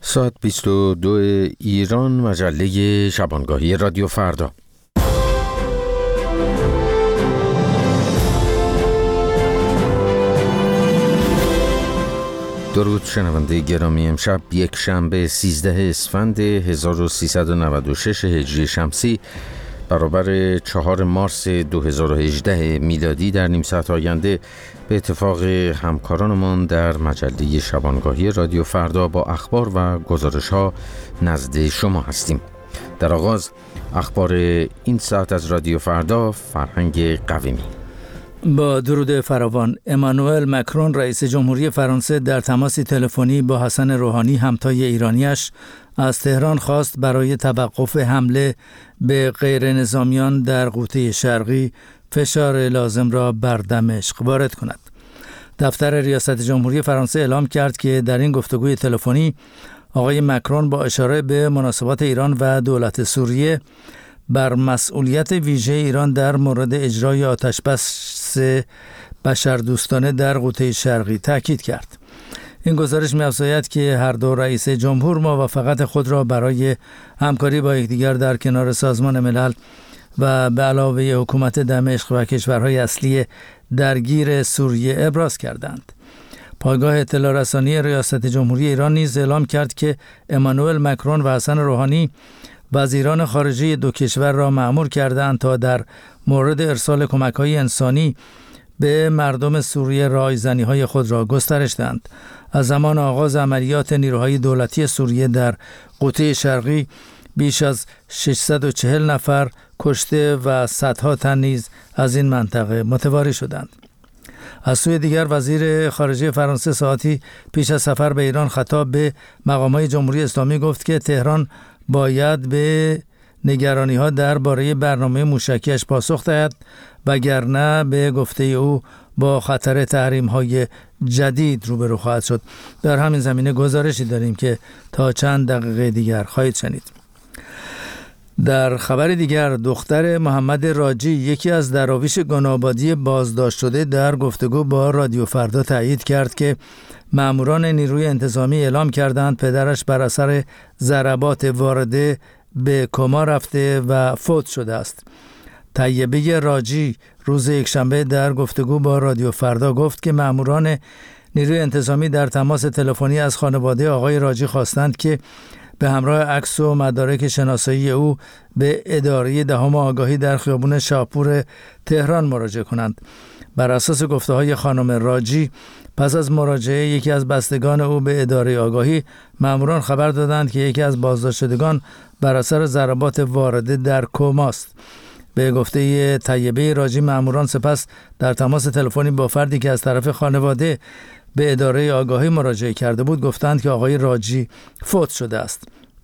ساعت 22 ایران، مجله شبانگاهی رادیو فردا. درود شنونده گرامی، امشب یک شنبه 13 اسفند 1396 هجری شمسی برابر 4 مارس 2018 میلادی در نیم ساعت آینده به اتفاق همکارانمان در مجله شبانگاهی رادیو فردا با اخبار و گزارش‌ها نزد شما هستیم. در آغاز اخبار این ساعت از رادیو فردا، فرهنگ قویمی. با درود فراوان، امانوئل مکرون رئیس جمهوری فرانسه در تماسی تلفنی با حسن روحانی همتای ایرانیش از تهران خواست برای توقف حمله به غیر نظامیان در قوطه شرقی فشار لازم را بر دمشق وارد کند. دفتر ریاست جمهوری فرانسه اعلام کرد که در این گفتگوی تلفنی آقای مکرون با اشاره به مناسبات ایران و دولت سوریه بر مسئولیت ویژه ایران در مورد اجرای آتشبس بشردوستانه در قوطه شرقی تاکید کرد. این گزارش می‌افزاید که هر دو رئیس جمهور موافقت خود را برای همکاری با یکدیگر در کنار سازمان ملل و به علاوه حکومت دمشق و کشورهای اصلی درگیر سوریه ابراز کردند. پایگاه اطلاع رسانی ریاست جمهوری ایران نیز اعلام کرد که امانوئل مکرون و حسن روحانی وزیران خارجه دو کشور را مأمور کردند تا در مورد ارسال کمک‌های انسانی به مردم سوریه رایزنی‌های خود را گسترش دهند. از زمان آغاز عملیات نیروهای دولتی سوریه در قوطه شرقی بیش از 640 نفر کشته و صدها تن نیز از این منطقه متواری شدند. از سوی دیگر وزیر خارجه فرانسه ساعتی پیش از سفر به ایران خطاب به مقامات جمهوری اسلامی گفت که تهران باید به نگرانی‌ها درباره برنامه موشکیش پاسخ دهد، وگرنه به گفته او با خطر تحریم‌های جدید روبرو خواهد شد. در همین زمینه گزارشی داریم که تا چند دقیقه دیگر خواهید شنید. در خبر دیگر، دختر محمد راجی، یکی از دراویش گنابادی بازداشت شده، در گفتگو با رادیو فردا تایید کرد که ماموران نیروی انتظامی اعلام کردند پدرش بر اثر ضربات وارده به کما رفته و فوت شده است. طیبه راجی روز یکشنبه در گفتگو با رادیو فردا گفت که ماموران نیروی انتظامی در تماس تلفنی از خانواده آقای راجی خواستند که به همراه عکس و مدارک شناسایی او به اداره دهم آگاهی در خیابان شاپور تهران مراجعه کنند. بر اساس گفته‌های خانم راجی، پس از مراجعه یکی از بستگان او به اداره آگاهی، ماموران خبر دادند که یکی از بازداشت شدگان بر اثر ضربات وارده در کماست. به گفته طیبه راجی، ماموران سپس در تماس تلفنی با فردی که از طرف خانواده به اداره آگاهی مراجعه کرده بود گفتند که آقای راجی فوت شده است.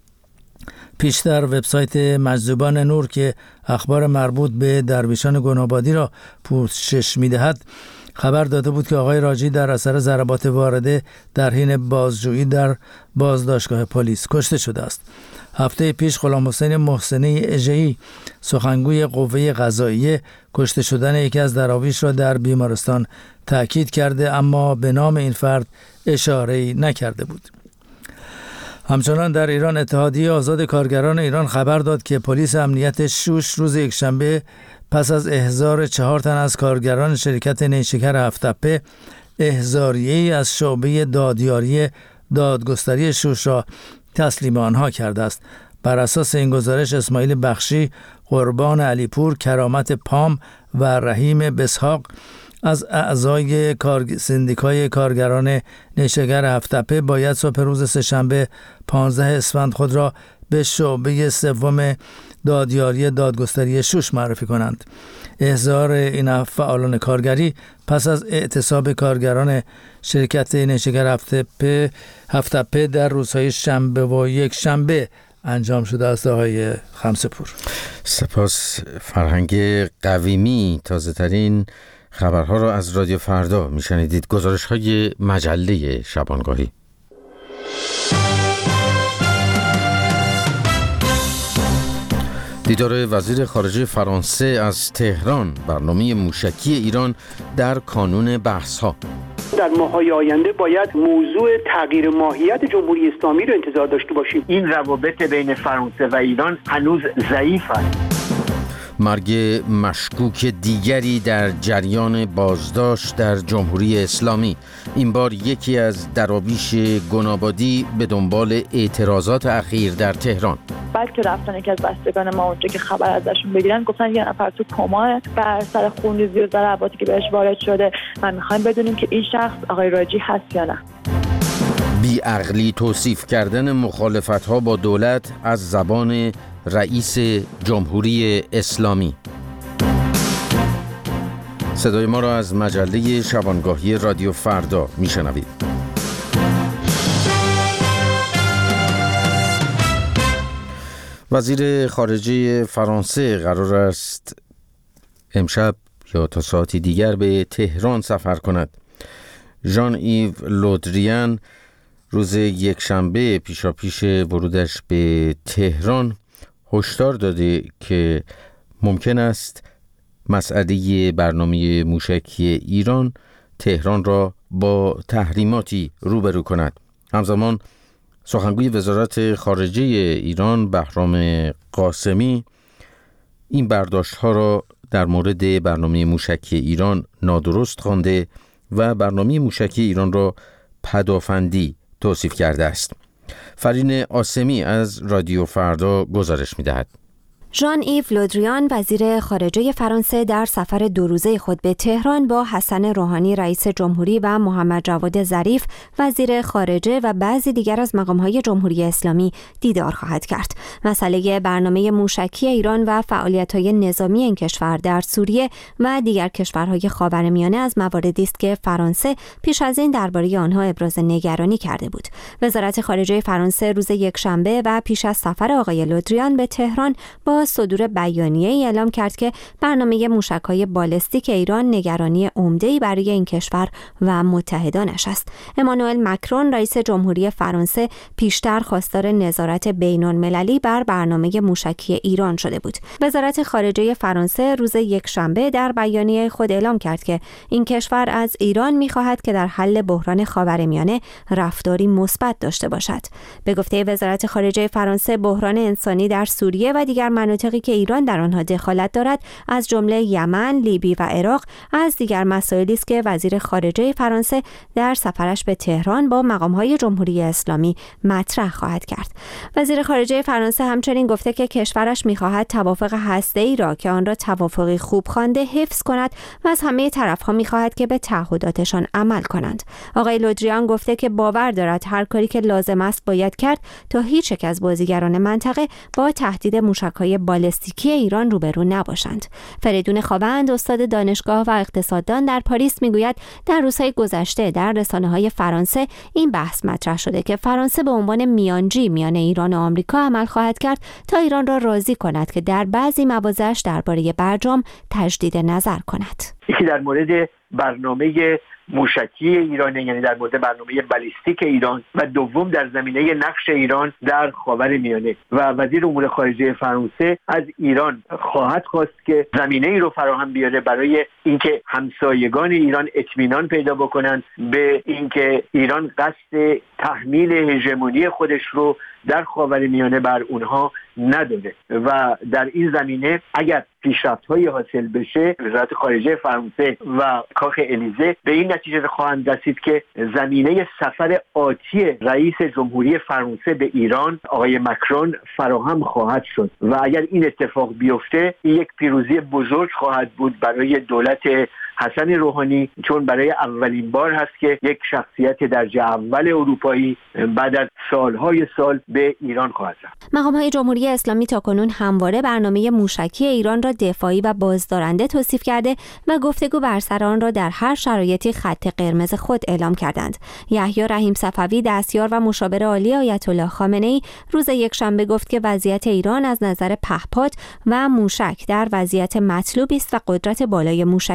پیشتر وبسایت مجذوبان نور که اخبار مربوط به درویشان گنابادی را پوشش می‌دهد خبر داده بود که آقای راجی در اثر ضربات وارده در حین بازجویی در بازداشتگاه پلیس کشته شده است. هفته پیش غلام حسین محسنی اژه‌ای، سخنگوی قوه قضاییه، کشته شدن یکی از دراویش را در بیمارستان تاکید کرده، اما به نام این فرد اشاره‌ای نکرده بود. همچنان در ایران، اتحادیه آزاد کارگران ایران خبر داد که پلیس امنیت شوش روز یکشنبه پس از احضار 4 تن از کارگران شرکت نیشکر هفت‌تپه احضاریه‌ای از شعبه دادیاری دادگستری شوش را تسلیم آنها کرده است. بر اساس این گزارش، اسماعیل بخشی، قربان علیپور، کرامت پام و رحیم بسحاق از اعضای سندیکای کارگران نیشکر هفت‌تپه باید صبح روز سه‌شنبه 15 اسفند خود را به شعبه سوم دادیاری دادگستری شوش معرفی کنند. احضار این فعالان کارگری پس از اعتصاب کارگران شرکت نیشکر هفت‌تپه در روزهای شنبه و یک شنبه انجام شده است. آقای خمسه‌پور، سپاس. فرهنگ قویمی، تازه ترین خبرها را از رادیو فردا میشنیدید. گزارش های مجله شبانگاهی. دیدار وزیر خارجه فرانسه از تهران، برنامه موشکی ایران در کانون بحث‌ها. در ماه‌های آینده باید موضوع تغییر ماهیت جمهوری اسلامی رو انتظار داشته باشیم. این روابط بین فرانسه و ایران هنوز ضعیف است. مرگ مشکوک دیگری در جریان بازداشت در جمهوری اسلامی. این بار یکی از دراویش گنابادی به دنبال اعتراضات اخیر در تهران. بعد که رفتن یکی از بستگان ما اونجا که خبر ازشون بگیرن، گفتن یه نفر تو کماه بر سر خونریزی و ضرباتی که بهش وارد شده و میخوایم بدونیم که این شخص آقای راجی هست یا نه. بی‌عقلی توصیف کردن مخالفت‌ها با دولت از زبان رئیس جمهوری اسلامی. صدای ما را از مجله شبانگاهی رادیو فردا میشنوید. وزیر خارجه فرانسه قرار است امشب یا تا ساعتی دیگر به تهران سفر کند. ژان ایو لودریان روز یکشنبه پیشاپیش ورودش به تهران هشدار داده که ممکن است مسئله برنامه موشکی ایران تهران را با تحریماتی روبرو کند. همزمان سخنگوی وزارت خارجه ایران بهرام قاسمی این برداشت‌ها را در مورد برنامه موشکی ایران نادرست خوانده و برنامه موشکی ایران را پدافندی توصیف کرده است. فرین آسمی از رادیو فردا گزارش می‌دهد. ژان ایو لودریان وزیر خارجه فرانسه در سفر 2 روزه خود به تهران با حسن روحانی رئیس جمهوری و محمد جواد ظریف وزیر خارجه و بعضی دیگر از مقام‌های جمهوری اسلامی دیدار خواهد کرد. مسئله برنامه موشکی ایران و فعالیت‌های نظامی این کشور در سوریه و دیگر کشورهای خاورمیانه از مواردی است که فرانسه پیش از این درباره آنها ابراز نگرانی کرده بود. وزارت خارجه فرانسه روز یکشنبه و پیش از سفر آقای لودریان به تهران با صدور بیانیه‌ای اعلام کرد که برنامه موشک‌های بالستیک ایران نگرانی عمده‌ای برای این کشور و متحدانش است. امانوئل مکرون رئیس جمهوری فرانسه پیشتر خواستار نظارت بین‌المللی بر برنامه موشکی ایران شده بود. وزارت خارجه فرانسه روز یکشنبه در بیانیه خود اعلام کرد که این کشور از ایران می‌خواهد که در حل بحران خاورمیانه رفتاری مثبت داشته باشد. به گفته وزارت خارجه فرانسه، بحران انسانی در سوریه و دیگر مناطقی که ایران در آنها دخالت دارد از جمله یمن، لیبی و عراق از دیگر مسائلی است که وزیر خارجه فرانسه در سفرش به تهران با مقام‌های جمهوری اسلامی مطرح خواهد کرد. وزیر خارجه فرانسه همچنین گفته که کشورش می‌خواهد توافق هسته‌ای را که آن را توافقی خوب خوانده حفظ کند و از همه طرف‌ها می‌خواهد که به تعهداتشان عمل کنند. آقای لودریان گفته که باور دارد هر کاری که لازم است باید کرد تا هیچ یک از بازیگران منطقه با تهدید موشک‌های بالستیکی ایران روبرو نباشند. فریدون خاوند استاد دانشگاه و اقتصاددان در پاریس میگوید در روزهای گذشته در رسانه‌های فرانسه این بحث مطرح شده که فرانسه به عنوان میانجی میان ایران و آمریکا عمل خواهد کرد تا ایران را راضی کند که در بعضی مواضعش درباره برجام تجدید نظر کند. یکی در مورد برنامه موشکی ایران، یعنی در مورد برنامه بالیستیک ایران، و دوم در زمینه نقش ایران در خاورمیانه. و وزیر امور خارجه فرانسه از ایران خواهد خواست که زمینه ای رو فراهم بیاره برای اینکه همسایگان ایران اطمینان پیدا بکنن به اینکه ایران قصد تحمیل هژمونی خودش رو در خاورمیانه بر اونها نداره. و در این زمینه اگر پیشرفت‌های حاصل بشه، وزارت خارجه فرانسه و کاخ الیزه به این نتیجه خواهند رسید که زمینه سفر آتی رئیس جمهوری فرانسه به ایران آقای مکرون فراهم خواهد شد و اگر این اتفاق بیفته این یک پیروزی بزرگ خواهد بود برای دولت حسن روحانی، چون برای اولین بار هست که یک شخصیت درجه اول اروپایی بعد از سالهای سال به ایران خواهد رفت. مقام‌های جمهوری اسلامی تاکنون همواره برنامه موشکی ایران را دفاعی و بازدارنده توصیف کرده و گفتگو بر سر آن را در هر شرایطی خط قرمز خود اعلام کردند. یحیی رحیم صفوی دستیار و مشاور عالی آیت الله خامنه‌ای روز یکشنبه گفت که وضعیت ایران از نظر پهپاد و موشک در وضعیت مطلوبی است و قدرت بالای موشکی دارد.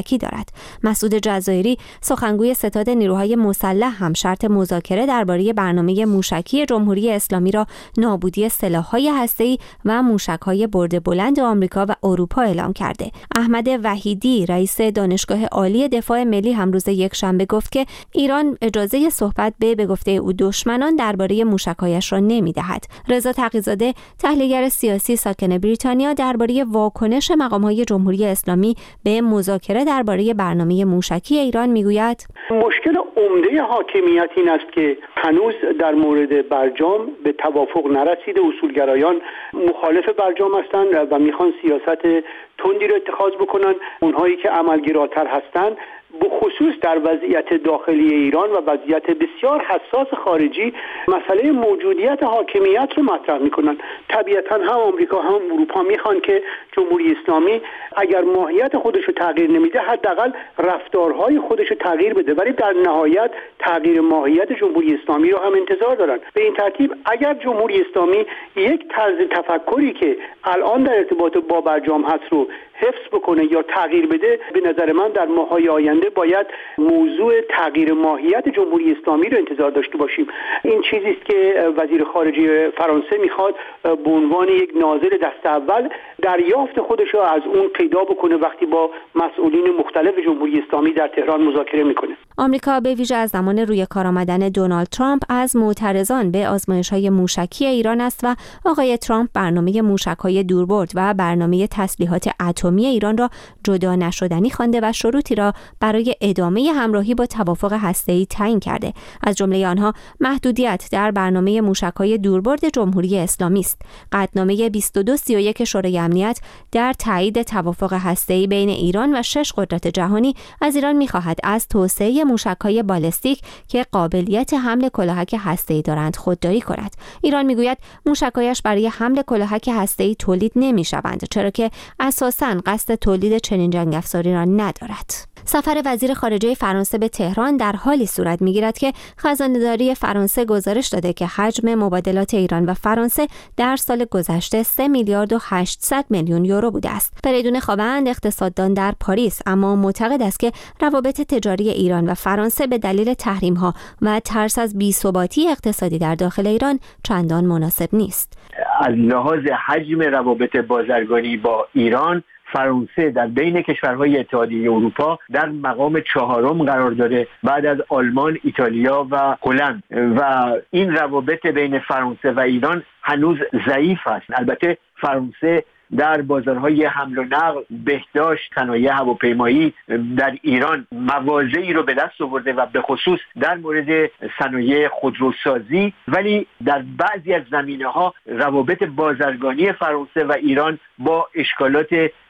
مسعود جزایری سخنگوی ستاد نیروهای مسلح هم شرط مذاکره درباره برنامه موشکی جمهوری اسلامی را نابودی سلاح‌های هسته‌ای و موشک‌های برد بلند آمریکا و اروپا اعلام کرده. احمد وحیدی رئیس دانشگاه عالی دفاع ملی هم روز یکشنبه گفت که ایران اجازه صحبت به گفته او دشمنان درباره موشک‌هایش را نمی‌دهد. رضا تقی‌زاده تحلیلگر سیاسی ساکن بریتانیا درباره واکنش مقام‌های جمهوری اسلامی به مذاکره درباره برنامه موشکی ایران میگوید مشکل عمده حاکمیت این است که هنوز در مورد برجام به توافق نرسیده. اصولگرایان مخالف برجام هستند و میخوان سیاست تندی رو اتخاذ بکنن. اونهایی که عملگراتر هستند بخصوص در وضعیت داخلی ایران و وضعیت بسیار حساس خارجی مسئله موجودیت حاکمیت رو مطرح میکنن. طبیعتا هم آمریکا هم اروپا میخوان که جمهوری اسلامی اگر ماهیت خودش رو تغییر نمیده حداقل رفتارهای خودش رو تغییر بده، ولی در نهایت تغییر ماهیت جمهوری اسلامی رو هم انتظار دارن. به این ترتیب اگر جمهوری اسلامی یک طرز تفکری که الان در ارتباط با برجام هست رو حفظ بکنه یا تغییر بده، به نظر من در ماه‌های آینده باید موضوع تغییر ماهیت جمهوری اسلامی رو انتظار داشته باشیم. این چیزی است که وزیر خارجه فرانسه میخواد به عنوان یک ناظر دست اول دریافت خودش رو از اون پیدا بکنه وقتی با مسئولین مختلف جمهوری اسلامی در تهران مذاکره میکنه. آمریکا به ویژه از زمان روی کار آمدن دونالد ترامپ از معترضان به آزمایش‌های موشکی ایران است و آقای ترامپ برنامه موشک‌های دوربرد و برنامه تسلیحات اتمی ایران را جدا نشدنی خوانده و شروطی را برای ادامه همراهی با توافق هسته‌ای تعیین کرده. از جمله آنها محدودیت در برنامه موشک‌های دوربرد جمهوری اسلامی است. قطعنامه 2231 شورای امنیت در تایید توافق هسته‌ای بین ایران و 6 قدرت جهانی از ایران می‌خواهد از توسعه موشک‌های بالستیک که قابلیت حمل کلاهک هسته‌ای دارند خودداری کند. ایران میگوید موشک‌هایش برای حمل کلاهک هسته‌ای تولید نمی‌شوند، چرا که اساساً قصد تولید چنین جنگ افزاری را ندارد. سفر وزیر خارجه فرانسه به تهران در حالی صورت می‌گیرد که خزانه‌داری فرانسه گزارش داده که حجم مبادلات ایران و فرانسه در سال گذشته 3 میلیارد و 800 میلیون یورو بوده است. فریدون خوابند اقتصاددان در پاریس اما معتقد است که روابط تجاری ایران و فرانسه به دلیل تحریم‌ها و ترس از بی‌ثباتی اقتصادی در داخل ایران چندان مناسب نیست. از لحاظ حجم روابط بازرگانی با ایران، فرانسه در بین کشورهای اتحادیه اروپا در مقام 4 قرار داره بعد از آلمان، ایتالیا و هلند و این روابط بین فرانسه و ایران هنوز ضعیف است. البته فرانسه در بازارهای حمل و نقل، بهداشت، صنایع هواپیمایی در ایران مواضعی رو به دست آورده و به خصوص در مورد صنایع خودروسازی، ولی در بعضی از زمینه‌ها روابط بازرگانی فرانسه و ایران با اشکالات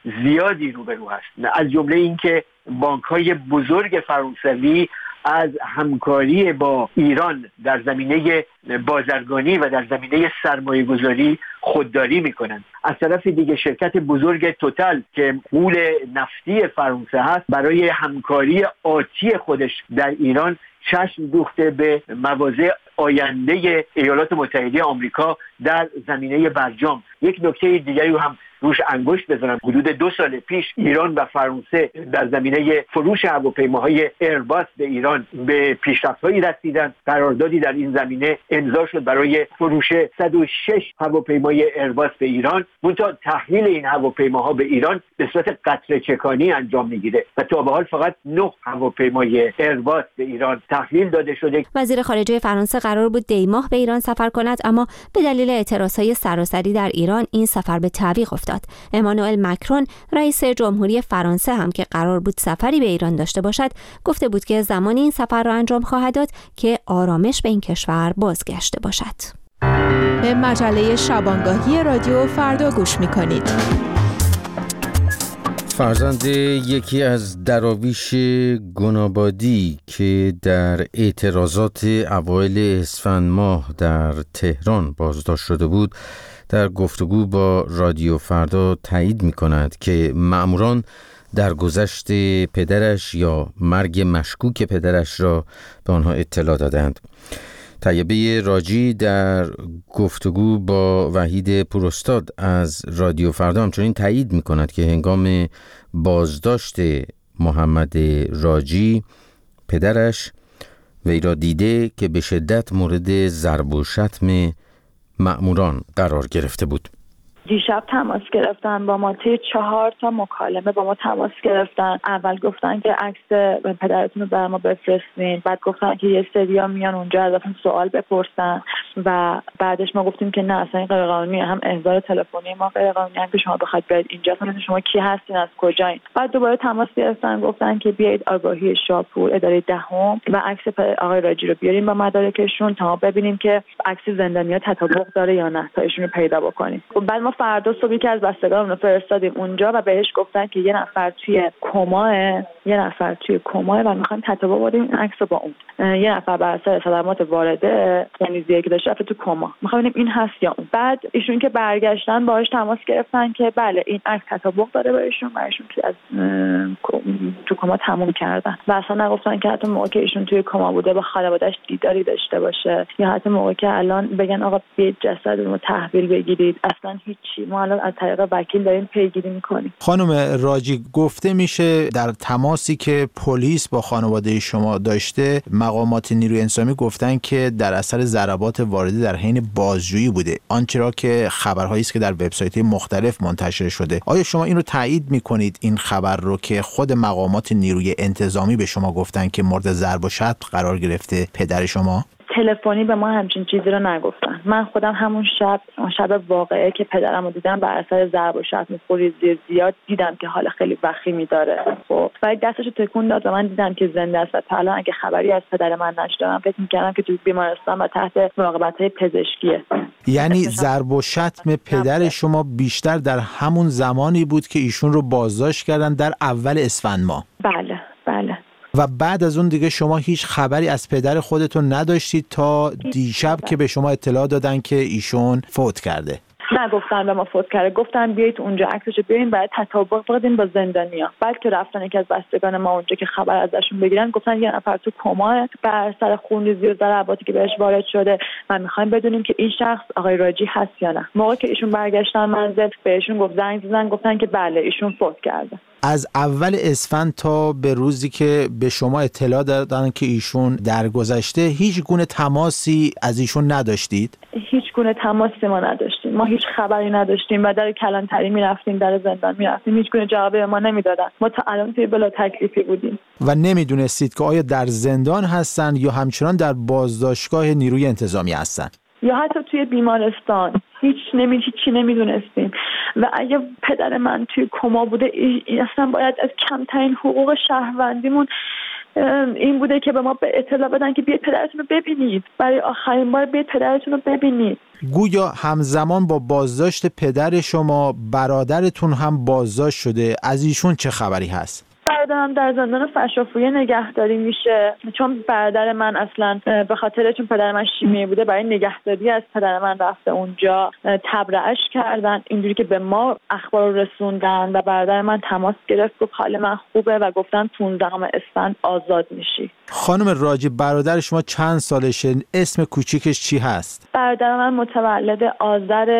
زیادی روبرو است. از جمله اینکه بانک‌های بزرگ فرانسوی از همکاری با ایران در زمینه بازرگانی و در زمینه سرمایه گذاری خودداری میکنند. از طرف دیگه شرکت بزرگ توتال که غول نفتی فرانسه هست برای همکاری آتی خودش در ایران چشم دوخته به مواضع آینده ایالات متحده آمریکا در زمینه برجام. یک نکته دیگری هم روش انگشت بزنم. حدود 2 سال پیش ایران و فرانسه در زمینه فروش هواپیماهای ایرباس به ایران به پیشرفت‌هایی رسیدند. قراردادی در این زمینه امضا شد برای فروش 106 هواپیمای ایرباس به ایران. منتها تحویل این هواپیماها به ایران به صورت قطره چکانی انجام میگیره و تا به حال فقط 9 هواپیمای ایرباس به ایران تحویل داده شده. وزیر خارجه فرانسه قرار بود دی ماه به ایران سفر کند، اما به دلیل اعتراضهای سراسری در ایران این سفر به تعویق افتاد. امانوئل مکرون رئیس جمهوری فرانسه هم که قرار بود سفری به ایران داشته باشد گفته بود که زمانی این سفر را انجام خواهد داد که آرامش به این کشور بازگشته باشد. به مجله شبانگاهی رادیو فردا گوش می‌کنید. فرزند یکی از دراویش گنابادی که در اعتراضات اوایل اسفند ماه در تهران بازداشت شده بود در گفتگو با رادیو فردا تایید می کند که مأموران در گذشت پدرش یا مرگ مشکوک پدرش را به آنها اطلاع دادند. طیبه راجی در گفتگو با وحید پوراستاد از رادیو فردا همچنین تایید می کند که هنگام بازداشت محمد راجی پدرش وی را دیده که به شدت مورد ضرب و شتم مأموران قرار گرفته بود. دیشب تماس گرفتن با ما، طی 4 مکالمه با ما تماس گرفتن. اول گفتن که عکس پدرتون رو بر ما بفرستین، بعد گفتن که یه سریا میان اونجا ازتون سوال بپرسن و بعدش ما گفتیم که نه اصلا این غیر قانونیه، هم احضار تلفنی ما غیر قانونیه، هم که شما بخواید برید اینجا اصلا شما کی هستین، از کجایین. بعد دوباره تماس گرفتن گفتن که بیایید آگاهی شاپور اداره دهم و عکس آقای راجی رو بیاریم با مدارکشون تا ببینیم که عکس زندانیا تطابق داره یا نه تا ایشون رو پیدا بکنیم. بعد ما فردا صبح که از بستگان رو فرستادیم اونجا و بهش گفتن که یه نفر توی کماه و میخوایم تطابق بدیم این عکس با اون. یه نفر بر اثر صدمات وارده تنیزیه که داشته رفته تو کما، میخوایم ببینیم این هست یا اون. بعد ایشون که برگشتن باهاش تماس گرفتن که بله این عکس تطابق داره با ایشون و ایشون که از تو کما تموم کردن و اصلا نگفتن که حتی موقع که ایشون توی کما بوده با خانواده‌اش دیداری داشته باشه یا حتی موقع که الان بگن آقا بیاید جسدمون رو تحویل بگیرید. اصلا هیچی. ما الان از طریق وکیل داریم پیگیری میکنیم. خانم راجی، گفته میشه در تماسی که پلیس با خانواده شما داشته مقامات نیروی انتظامی گفتن که در اثر ضربات وارده در حین بازجویی بوده، آنچه را که خبرهایی است که در وبسایت‌های مختلف منتشر شده. آیا شما این رو تایید میکنید، این خبر رو که خود مقامات نیروی انتظامی به شما گفتن که مورد ضرب و شتم قرار گرفته پدر شما؟ تلفنی به ما همچین چیزی رو نگفتن. من خودم همون شب واقعه که پدرم رو دیدم بر اثر ضرب و شتم خونریزی زیاد دیدم که حال خیلی وخیمی داره. خب و دستش رو تکون داد و من دیدم که زنده است و تا الان اگه خبری از پدر من نشدم فکر می‌کردم که تو بیمارستان و تحت مراقبت‌های پزشکیه. یعنی ضرب و شتم پدر شما بیشتر در همون زمانی بود که ایشون رو بازداشت کردن در اول اسفند ماه؟ بله. و بعد از اون دیگه شما هیچ خبری از پدر خودتون نداشتید تا دیشب که به شما اطلاع دادن که ایشون فوت کرده؟ نگفتن به ما فوت کرده، گفتن بیایید اونجا عکسشو بیارین بعد تطابق بدین با زندانیا. بعد که رفتن یکی از بستگان ما اونجا که خبر ازشون بگیرن گفتن یه نفر تو کماه بر سر خونریزی و ضرباتی که بهش وارد شده و میخوایم بدونیم که این شخص آقای راجی هست یا نه. موقع که ایشون برگشتن منزل بهشون زنگ زدن گفتن که بله ایشون فوت کرده. از اول اسفند تا به روزی که به شما اطلاع دادن که ایشون درگذشته هیچ گونه تماسی از ایشون نداشتید؟ هیچ گونه تماسی ما نداشتیم. ما هیچ خبری نداشتیم و در کلانتری میرفتیم، در زندان میرفتیم، هیچ گونه جوابی به ما نمیدادن. ما تا الان توی بلا تکلیفی بودیم و نمیدونستید که آیا در زندان هستن یا همچنان در بازداشتگاه نیروی انتظامی هستن یا حتی توی بیمارستان. هیچی نمیدونستیم و اگه پدر من توی کما بوده اصلا باید از کمترین حقوق شهروندیمون این بوده که به ما به اطلاع بدن که بیاید پدرتون رو ببینید، برای آخرین بار بیاید پدرتون رو ببینید. گویا همزمان با بازداشت پدر شما برادرتون هم بازداشت شده. از ایشون چه خبری هست؟ برادرم در زندان فشافویه نگهداری میشه، چون برادر من اصلا به خاطر چون پدر من شیمیایی بوده برای نگهداری از پدر من رفته اونجا، تبرئه‌اش کردن اینجوری که به ما اخبار رسوندن و برادر من تماس گرفت گفت حال من خوبه و گفتن 15 اسفند آزاد میشی. خانم راجی، برادر شما چند سالشه؟ اسم کوچیکش چی هست؟ برادر من متولد آذر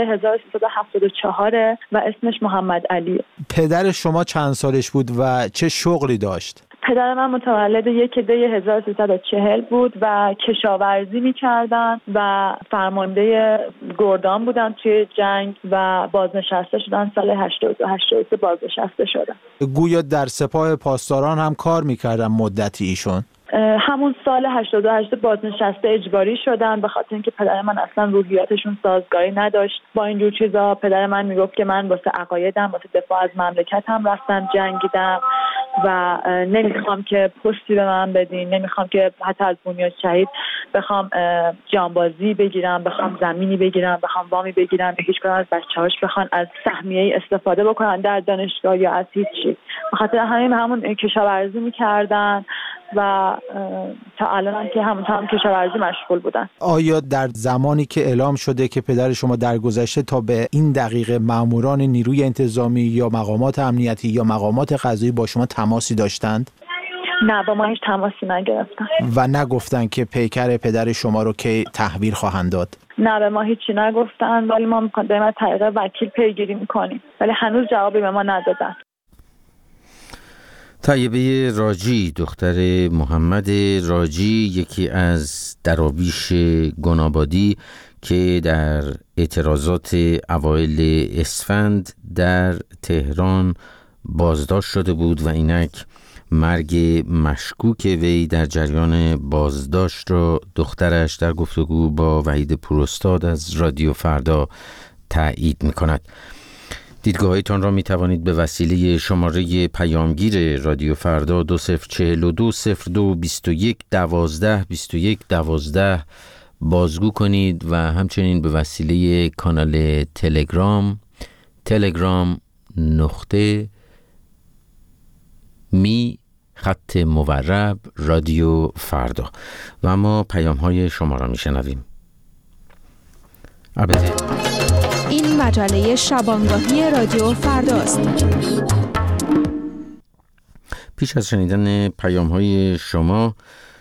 1374 و اسمش محمد علی. پدر شما چند سالش بود و چه شغلی داشت؟ پدر من متولد 1 دی 1340 بود و کشاورزی می‌کردن و فرمانده گردان بودن توی جنگ و بازنشسته شدن سال 82 بازنشسته شدن. گویا در سپاه پاسداران هم کار می‌کردن مدتی ایشون؟ همون سال 88 بازنشسته اجباری شدن به خاطر اینکه پدر من اصلا روحیاتشون سازگاری نداشت با اینجور چیزا. پدر من میگفت که من واسه عقایدم، واسه دفاع از مملکتم رفتم جنگیدم و نمیخوام که پستی به من بدین، نمیخوام که حتی از بنیاد شهید بخوام جانبازی بگیرم، بخوام زمینی بگیرم، بخوام وامی بگیرم، به هیچ کدوم از بچه‌هاش بخوان از سهمیه استفاده بکنن در دانشگاه یا از هیچ چیز. به خاطر همون کشاورزی میکردن و تا الان که هم کشاورزی مشغول بودن. آیا در زمانی که اعلام شده که پدر شما درگذشته تا به این دقیقه ماموران نیروی انتظامی یا مقامات امنیتی یا مقامات قضایی با شما تماسی داشتند؟ نه، با ما هیچ تماسی نگرفتن. و نگفتن که پیکر پدر شما رو که تحویل خواهند داد؟ نه، به ما هیچی نگفتن، ولی ما داریم از طریق وکیل پیگیری میکنیم، ولی هنوز جوابی به ما ندادن. طیبه راجی دختر محمد راجی، یکی از دراویش گنابادی که در اعتراضات اوایل اسفند در تهران بازداشت شده بود و اینک مرگ مشکوک وی در جریان بازداشت را دخترش در گفتگو با وحید پوراستاد از رادیو فردا تایید می‌کند. دیدگاهایتان را می توانید به وسیله شماره پیامگیر رادیو فردا 2042022112 بازگو کنید و همچنین به وسیله کانال تلگرام /می_/ رادیو فردا. و اما پیام های شما را می شنویم. این مجله شبانگاهی رادیو فرداست. پیش از شنیدن پیام های شما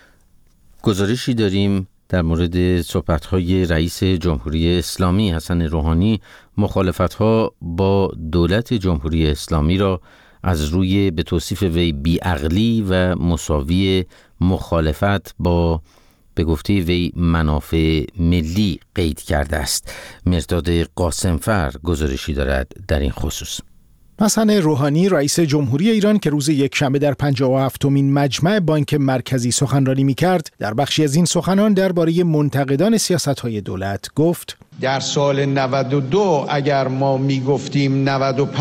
گزارشی داریم در مورد صحبت‌های رئیس جمهوری اسلامی حسن روحانی. مخالفت‌ها با دولت جمهوری اسلامی را از روی به توصیف وی بیعقلی و مساوی مخالفت با به گفته وی منافع ملی قید کرده است. مرداد قاسمفر گزارشی دارد در این خصوص. حسن روحانی رئیس جمهوری ایران که روز یکشنبه در 57مین مجمع بانک مرکزی سخنرانی می‌کرد، در بخشی از این سخنان درباره منتقدان سیاست‌های دولت گفت: در سال 92 اگر ما می‌گفتیم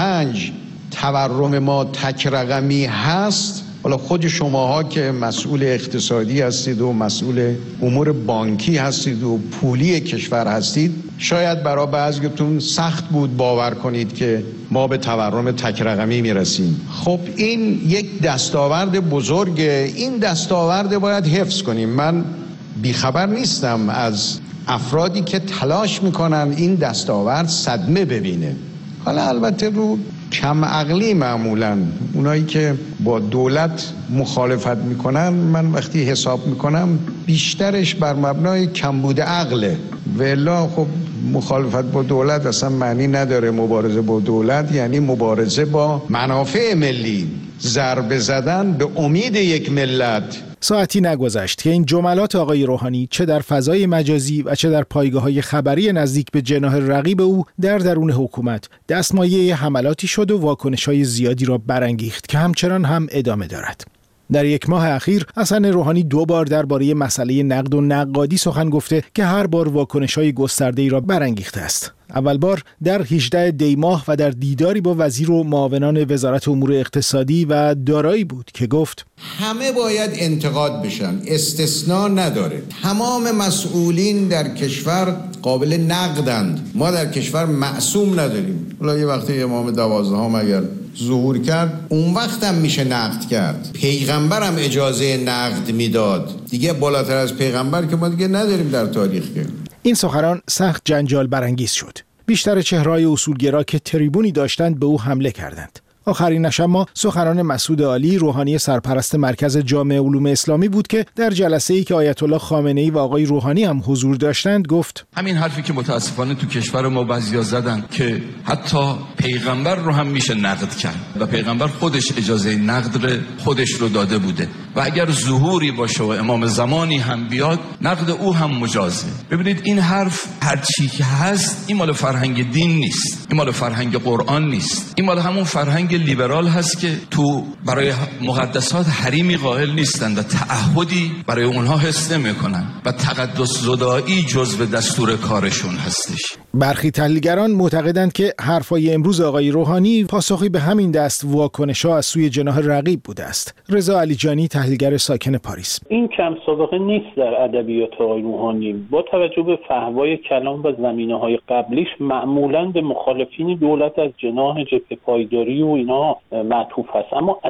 95 تورم ما تک رقمی هست، حالا خود شماها که مسئول اقتصادی هستید و مسئول امور بانکی هستید و پولی کشور هستید، شاید برای بعضیتون سخت بود باور کنید که ما به تورم تک رقمی میرسیم. خب این یک دستاورد بزرگه، این دستاورد باید حفظ کنیم. من بیخبر نیستم از افرادی که تلاش میکنن این دستاورد صدمه ببینه. حالا البته رو کم عقلی معمولاً اونایی که با دولت مخالفت میکنن، من وقتی حساب میکنم بیشترش بر مبنای کمبود عقله. والا خب مخالفت با دولت اصلا معنی نداره. مبارزه با دولت یعنی مبارزه با منافع ملی، ضربه زدن به امید یک ملت. ساعتی نگذشت که این جملات آقای روحانی چه در فضای مجازی و چه در پایگاه‌های خبری نزدیک به جناح رقیب او در درون حکومت دستمایه حملاتی شد و واکنش‌های زیادی را برانگیخت که همچنان هم ادامه دارد. در یک ماه اخیر حسن روحانی 2 بار درباره مسئله نقد و نقادی سخن گفته که هر بار واکنش‌های گسترده‌ای را برانگیخته است. اول بار در 18 دی ماه و در دیداری با وزیر و معاونان وزارت امور اقتصادی و دارایی بود که گفت: همه باید انتقاد بشن، استثناء نداره. تمام مسئولین در کشور قابل نقدند. ما در کشور معصوم نداریم. حالا یه وقتی امام 12 اگر ظهور کرد، اون وقت هم میشه نقد کرد. پیغمبر هم اجازه نقد میداد. دیگه بالاتر از پیغمبر که ما دیگه نداریم در تاریخ. این سخنران سخت جنجال برانگیز شد. بیشتر چهره‌های اصولگرا که تریبونی داشتند به او حمله کردند. آخرینش اما سخنران مسعود عالی، روحانی سرپرست مرکز جامع علوم اسلامی بود که در جلسه‌ای که آیت الله خامنه‌ای و آقای روحانی هم حضور داشتند گفت: همین حرفی که متاسفانه تو کشور ما بعضیا زدن که حتی پیغمبر رو هم میشه نقد کرد و پیغمبر خودش اجازه نقد خودش رو داده بوده و اگر ظهوری باشه و امام زمانی هم بیاد نقد او هم مجازه. ببینید این حرف هر چی که هست این مال فرهنگ دین نیست، این مال فرهنگ قرآن نیست، این مال همون فرهنگ لیبرال هست که تو برای مقدسات حریمی قائل نیستند و تعهدی برای اونها حس نمی‌کنن و تقدس زدایی جزء دستور کارشون هستش. برخی تحلیلگران معتقدند که حرفای امروز آقای روحانی پاسخی به همین دست واکنش‌ها از سوی جناح رقیب بوده است. رضا علیجانی تحلیلگر ساکن پاریس: این کم سابقه نیست در ادبیات آقای روحانی. با توجه به فحوای کلام و زمینه‌های قبلیش معمولاً به مخالفین دولت از جناح جبهه پایداری و اینا معطوف هست، اما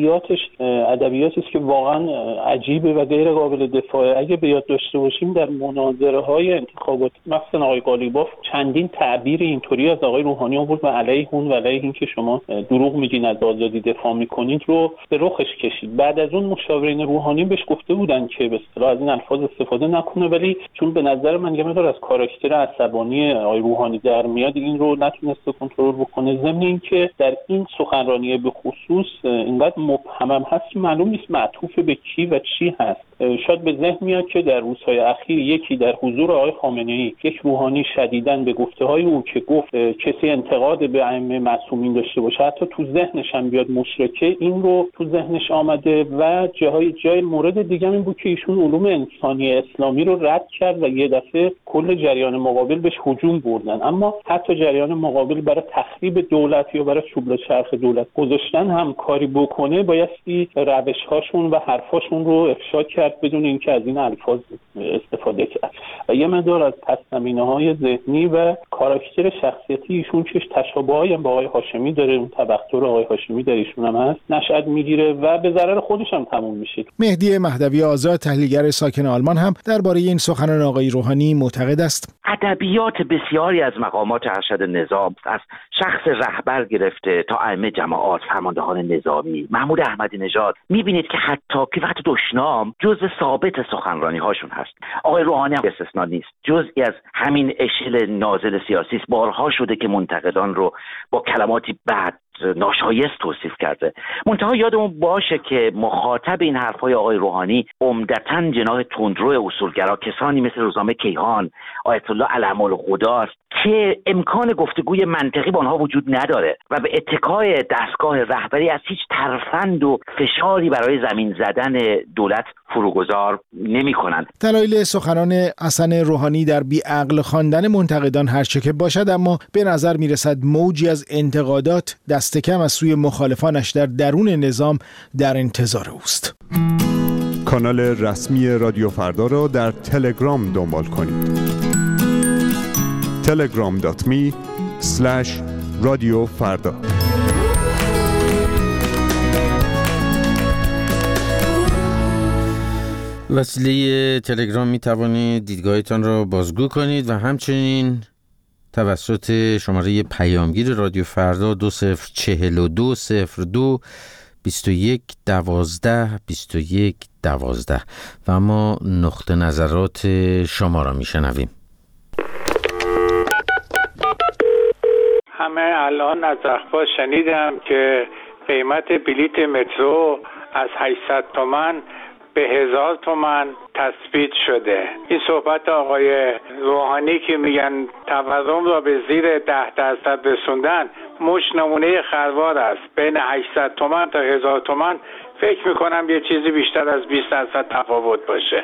ادبیاتی است که واقعا عجیبه و غیر قابل دفاعه. اگه به یاد داشته باشیم در مناظره‌های انتخاباتی مثلا آقای قالیباف چندین تعبیر اینطوری از آقای روحانی آورد و علیه اون و علیه این که شما دروغ میگین از آزادی دفاع میکنید رو به رخش کشید. بعد از اون مشاورین روحانی بهش گفته بودن که به اصطلاح از این الفاظ استفاده نکنه، ولی چون به نظر من یه مقدار از کاراکتر عصبانی آقای روحانی در میاد این رو نتونسته کنترل بکنه. ضمن اینکه در این سخنرانی به خصوص اینقدر مبهم هست که معلوم نیست معطوف به کی و چی هست. شاید به ذهن میاد که در روزهای اخیر یکی در حضور آقای خامنه‌ای یک روحانی شدیداً به گفته‌های او که گفت کسی انتقاد به ائمه معصومین داشته باشه حتی تو ذهنش هم بیاد مشرکه، این رو تو ذهنش آمده. و جای مورد دیگه این بود که ایشون علوم انسانی اسلامی رو رد کرد و یه دفعه کل جریان مقابل بهش هجوم بردن. اما حتی جریان مقابل برای تخریب دولت یا برای چوب به چرخ دولت گذاشتن هم کاری بکنه بایستی روش‌هاشون و حرفاشون رو افشا کرد بدون اینکه از این الفاظ استفاده کرد. و یه مقدار از پس‌زمینه‌های ذهنی و کاراکتر شخصیتی ایشون که تشابه‌هایی با آقای هاشمی داره، اون تبختر آقای هاشمی در ایشون هم هست، نشأت میگیره و به ضرر خودش هم تموم میشه. مهدی مهدوی آزاد، تحلیلگر ساکن آلمان، هم درباره این سخنان آقای روحانی معتقد است ادبیات بسیاری از مقامات ارشد نظام از شخص رهبر گرفته تا ائمه جماعات، فرماندهان نظامی، محمود احمدی نژاد، میبینید که حتی کیفیت دشنام جزء ثابت سخنرانی هاشون هست. آقای روحانی هم استثنا نیست، جزئی از همین اشل نازل سیاسی است. بارها شده که منتقدان رو با کلماتی بد ناشایست توصیف کرده. منتها یادمون باشه که مخاطب این حرفای آقای روحانی عمدتاً جناح تندرو اصولگرا، کسانی مثل روزنامه کیهان، آیت الله علم الهدی است که امکان گفتگوی منطقی با آنها وجود نداره و به اتکای دستگاه رهبری از هیچ ترفند و فشاری برای زمین زدن دولت فروگذار نمی‌کنند. دلایل سخنان حسن روحانی در بی‌عقل خواندن منتقدان هرچه که باشد، اما به نظر می‌رسد موجی از انتقادات دست کم از سوی مخالفانش در درون نظام در انتظار اوست. کانال رسمی رادیو فردا را در تلگرام دنبال کنید. telegram.me/رادیوفردا. وسیله تلگرام می توانید دیدگاهتان را بازگو کنید و همچنین توسط شماره پیامگیر رادیو فردا 20420221122112 و ما نقطه نظرات شما را می شنویم. همه الان از اخبار شنیدم که قیمت بلیت مترو از 800 تومان به 1000 تومان تثبیت شده. این صحبت آقای روحانی که میگن تورم را به زیر 10% رسوندن مش نمونه خروار است. بین 800 تومان تا 1000 تومان فکر میکنم یه چیزی بیشتر از 20% تفاوت باشه.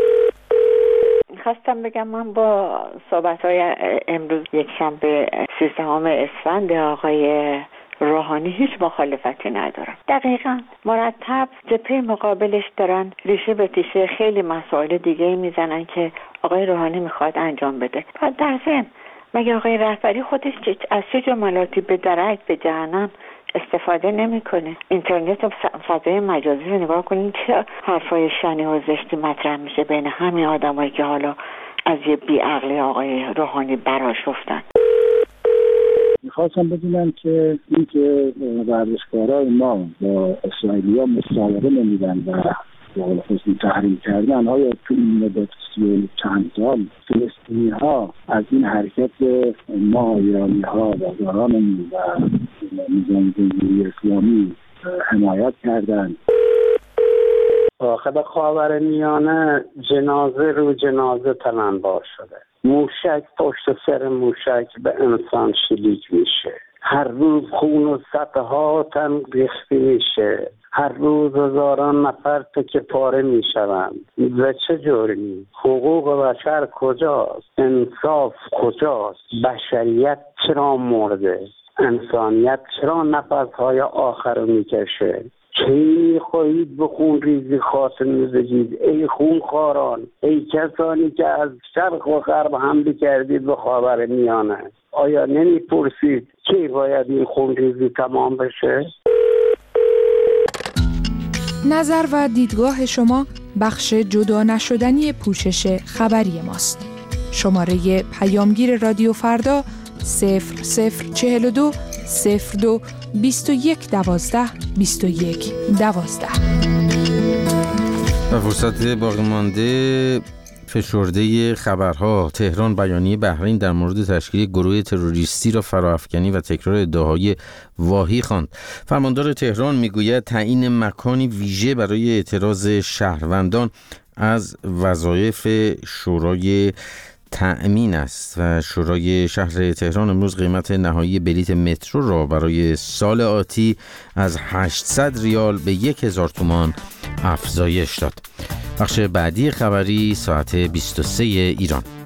خواستم بگم من با صحبت‌های امروز یکشنبه 13 اسفند آقای روحانی هیچ مخالفتی ندارم. دقیقاً مرتب جبهه مقابلش دارن ریشه به تیشه خیلی مسائل دیگه میزنن که آقای روحانی میخواد انجام بده. در ضمن مگه آقای رهبری خودش از چه جملاتی به درک به جهنم استفاده نمیکنه؟ اینترنت و فضای مجازی رو نگاه کنین چه حرفای شنی و زشتی مطرح میشه بین همین آدمایی که حالا از یه بیعقلی آقای روحانی برآشفتن. میخواستم بدونم که این که ورزشکارای ما با اسرائیلیا مسابقه نمیدن و با خصوصی تحریم کردن، آیا تو این مدت 30 چند سال فلسطینی ها از این حرکت ما ایرانی ها و دارانمون و نظام جمهوری اسلامی حمایت کردن؟ داخل خاورمیانه جنازه رو جنازه تننبار شده. موشک پشت سر موشک به انسان شلیک میشه. هر روز خون و سطحاتن ریخته میشه. هر روز هزاران نفر تکه پاره میشوند. و چه جوری؟ حقوق بشر کجاست؟ انصاف کجاست؟ بشریت چرا مرده؟ انسانیت چرا نفسهای آخر رو میکشه؟ کی خواهید به خون ریزی خاتمه بدید؟ ای خونخواران، ای کسانی که از شرق و غرب حمله کردید به خاورمیانه، آیا نمیپرسید کی باید این خون ریزی تمام بشه؟ نظر و دیدگاه شما بخش جدا نشدنی پوشش خبری ماست. شماره پیامگیر رادیو فردا 0042 02 21 12 21 12. و فرصت باقی مانده فشرده خبرها. تهران بیانیه بحرین در مورد تشکیل گروه تروریستی را فراافکنی و تکرار ادعاهای واهی خواند. فرماندار تهران میگوید تعیین مکانی ویژه برای اعتراض شهروندان از وظایف شورای تأمین است و شورای شهر تهران امروز قیمت نهایی بلیت مترو را برای سال آتی از 800 ریال به 1000 تومان افزایش داد. بخش بعدی خبری ساعت 23 ایران.